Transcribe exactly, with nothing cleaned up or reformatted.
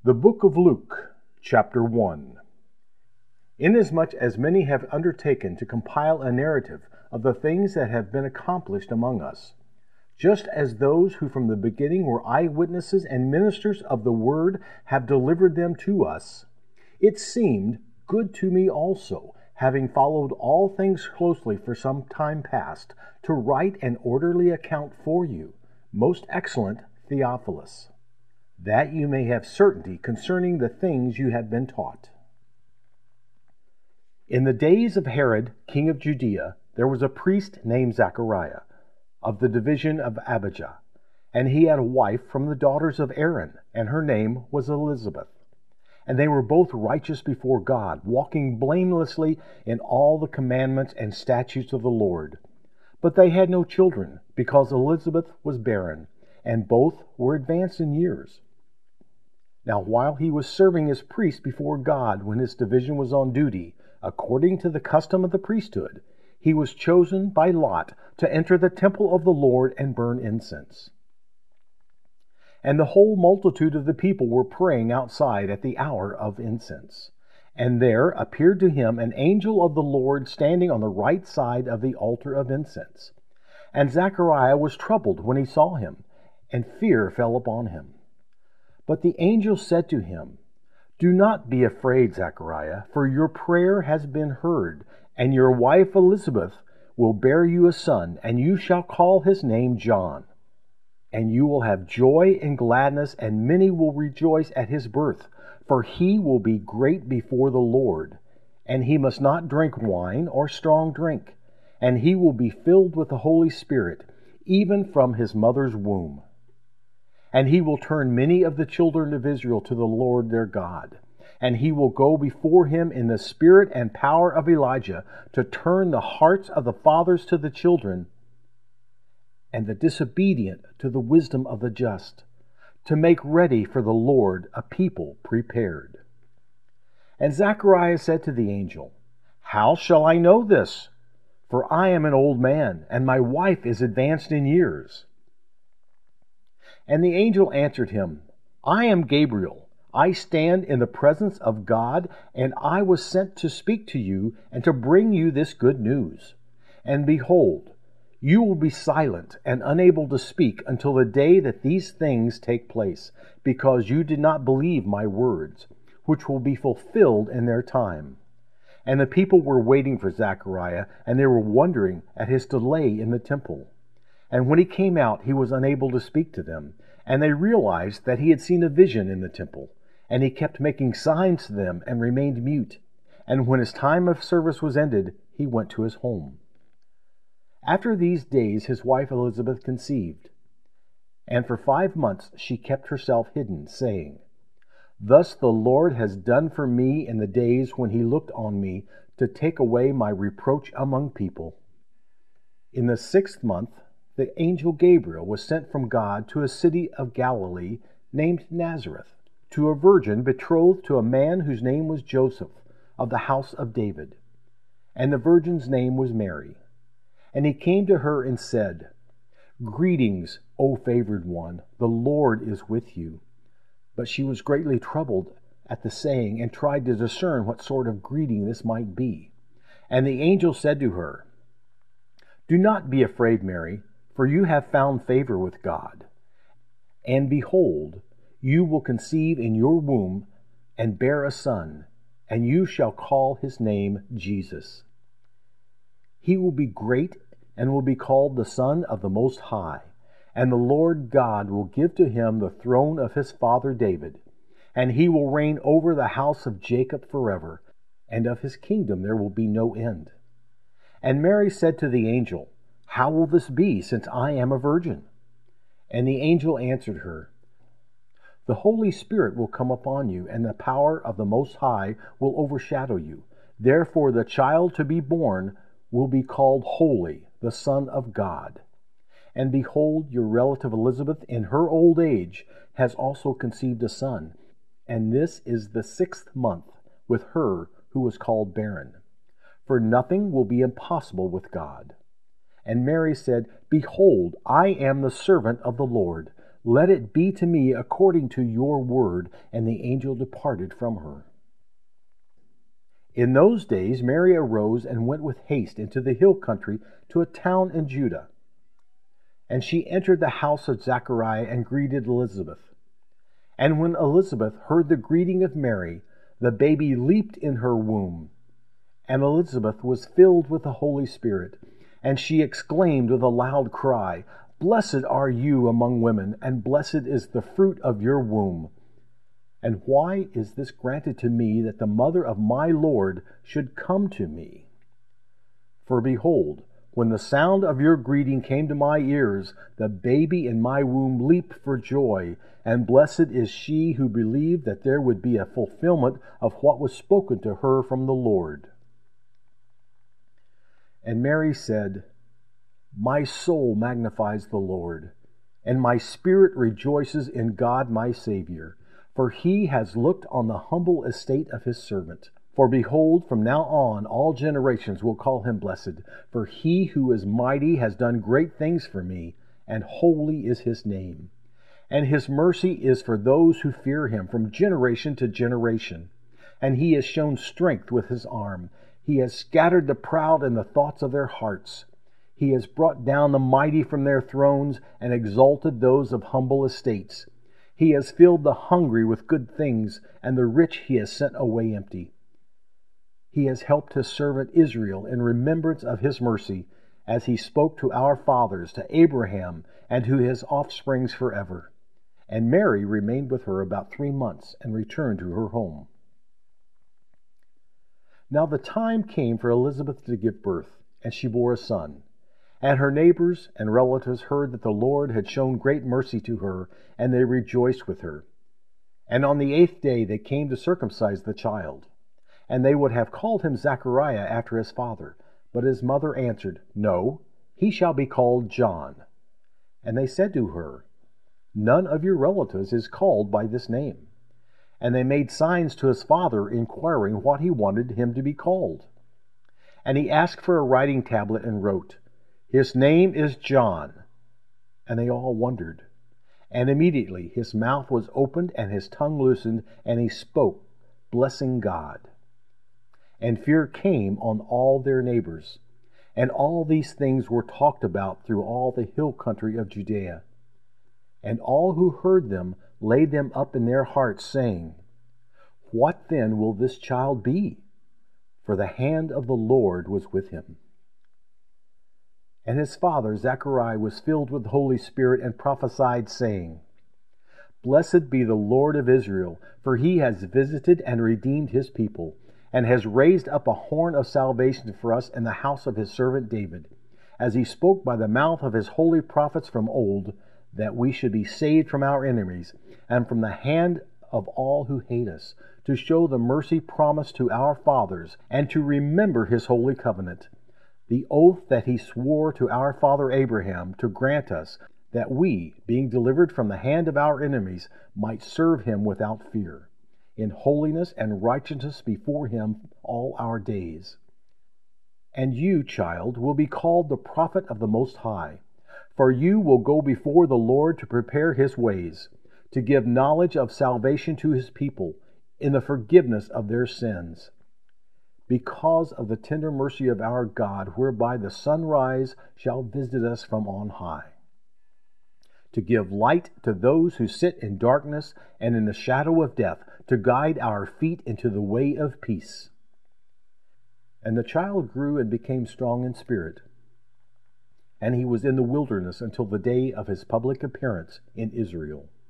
The Book of Luke, Chapter one. Inasmuch as many have undertaken to compile a narrative of the things that have been accomplished among us, just as those who from the beginning were eyewitnesses and ministers of the word have delivered them to us, it seemed good to me also, having followed all things closely for some time past, to write an orderly account for you, most excellent Theophilus, that you may have certainty concerning the things you have been taught. In the days of Herod, king of Judea, there was a priest named Zachariah, of the division of Abijah, and he had a wife from the daughters of Aaron, and her name was Elizabeth. And they were both righteous before God, walking blamelessly in all the commandments and statutes of the Lord. But they had no children, because Elizabeth was barren, and both were advanced in years. Now while he was serving as priest before God when his division was on duty, according to the custom of the priesthood, he was chosen by lot to enter the temple of the Lord and burn incense. And the whole multitude of the people were praying outside at the hour of incense. And there appeared to him an angel of the Lord standing on the right side of the altar of incense. And Zachariah was troubled when he saw him, and fear fell upon him. But the angel said to him, "Do not be afraid, Zachariah, for your prayer has been heard, and your wife Elizabeth will bear you a son, and you shall call his name John. And you will have joy and gladness, and many will rejoice at his birth, for he will be great before the Lord. And he must not drink wine or strong drink, and he will be filled with the Holy Spirit, even from his mother's womb. And he will turn many of the children of Israel to the Lord their God. And he will go before him in the spirit and power of Elijah, to turn the hearts of the fathers to the children, and the disobedient to the wisdom of the just, to make ready for the Lord a people prepared." And Zachariah said to the angel, "How shall I know this? For I am an old man, and my wife is advanced in years." And the angel answered him, "I am Gabriel. I stand in the presence of God, and I was sent to speak to you and to bring you this good news. And behold, you will be silent and unable to speak until the day that these things take place, because you did not believe my words, which will be fulfilled in their time." And the people were waiting for Zachariah, and they were wondering at his delay in the temple. And when he came out, he was unable to speak to them, and they realized that he had seen a vision in the temple. And he kept making signs to them and remained mute. And when his time of service was ended, he went to his home. After these days his wife Elizabeth conceived, and for five months she kept herself hidden, saying, "Thus the Lord has done for me in the days when he looked on me to take away my reproach among people." In the sixth month, the angel Gabriel was sent from God to a city of Galilee named Nazareth, to a virgin betrothed to a man whose name was Joseph, of the house of David. And the virgin's name was Mary. And he came to her and said, "Greetings, O favored one, the Lord is with you." But she was greatly troubled at the saying, and tried to discern what sort of greeting this might be. And the angel said to her, "Do not be afraid, Mary, for you have found favor with God. And behold, you will conceive in your womb and bear a son, and you shall call his name Jesus. He will be great and will be called the Son of the Most High, and the Lord God will give to him the throne of his father David, and he will reign over the house of Jacob forever, and of his kingdom there will be no end." And Mary said to the angel, "How will this be, since I am a virgin?" And the angel answered her, "The Holy Spirit will come upon you, and the power of the Most High will overshadow you. Therefore the child to be born will be called Holy, the Son of God. And behold, your relative Elizabeth, in her old age, has also conceived a son, and this is the sixth month with her who was called barren. For nothing will be impossible with God." And Mary said, "Behold, I am the servant of the Lord. Let it be to me according to your word. And the angel departed from her. In those days Mary arose and went with haste into the hill country to a town in Judah. And she entered the house of Zachariah and greeted Elizabeth. And when Elizabeth heard the greeting of Mary, the baby leaped in her womb. And Elizabeth was filled with the Holy Spirit, and she exclaimed with a loud cry, Blessed are you among women, and blessed is the fruit of your womb. And why is this granted to me, that the mother of my Lord should come to me? For behold, when the sound of your greeting came to my ears, the baby in my womb leaped for joy, and blessed is she who believed that there would be a fulfillment of what was spoken to her from the Lord. And Mary said, My soul magnifies the Lord, and my spirit rejoices in God my Savior, for he has looked on the humble estate of his servant. For behold, from now on all generations will call him blessed, for he who is mighty has done great things for me, and holy is his name. And his mercy is for those who fear him from generation to generation. And he has shown strength with his arm. He has scattered the proud in the thoughts of their hearts. He has brought down the mighty from their thrones and exalted those of humble estates. He has filled the hungry with good things, and the rich he has sent away empty. He has helped his servant Israel in remembrance of his mercy, as he spoke to our fathers, to Abraham, and to his offsprings forever. And Mary remained with her about three months and returned to her home. Now the time came for Elizabeth to give birth, and she bore a son. And her neighbors and relatives heard that the Lord had shown great mercy to her, and they rejoiced with her. And on the eighth day they came to circumcise the child. And they would have called him Zachariah after his father. But his mother answered, No, he shall be called John. And they said to her, None of your relatives is called by this name. And they made signs to his father, inquiring what he wanted him to be called. And he asked for a writing tablet and wrote, His name is John. And they all wondered. And immediately his mouth was opened and his tongue loosened, and he spoke, blessing God. And fear came on all their neighbors. And all these things were talked about through all the hill country of Judea. And all who heard them laid them up in their hearts, saying, What then will this child be? For the hand of the Lord was with him. And his father Zachariah was filled with the Holy Spirit and prophesied, saying, Blessed be the Lord of Israel, for he has visited and redeemed his people, and has raised up a horn of salvation for us in the house of his servant David, as he spoke by the mouth of his holy prophets from old, that we should be saved from our enemies, and from the hand of all who hate us, to show the mercy promised to our fathers, and to remember his holy covenant, the oath that he swore to our father Abraham, to grant us, that we, being delivered from the hand of our enemies, might serve him without fear, in holiness and righteousness before him all our days. And you, child, will be called the prophet of the Most High, for you will go before the Lord to prepare his ways, to give knowledge of salvation to his people, in the forgiveness of their sins, because of the tender mercy of our God, whereby the sunrise shall visit us from on high, to give light to those who sit in darkness and in the shadow of death, to guide our feet into the way of peace. And the child grew and became strong in spirit, and he was in the wilderness until the day of his public appearance in Israel.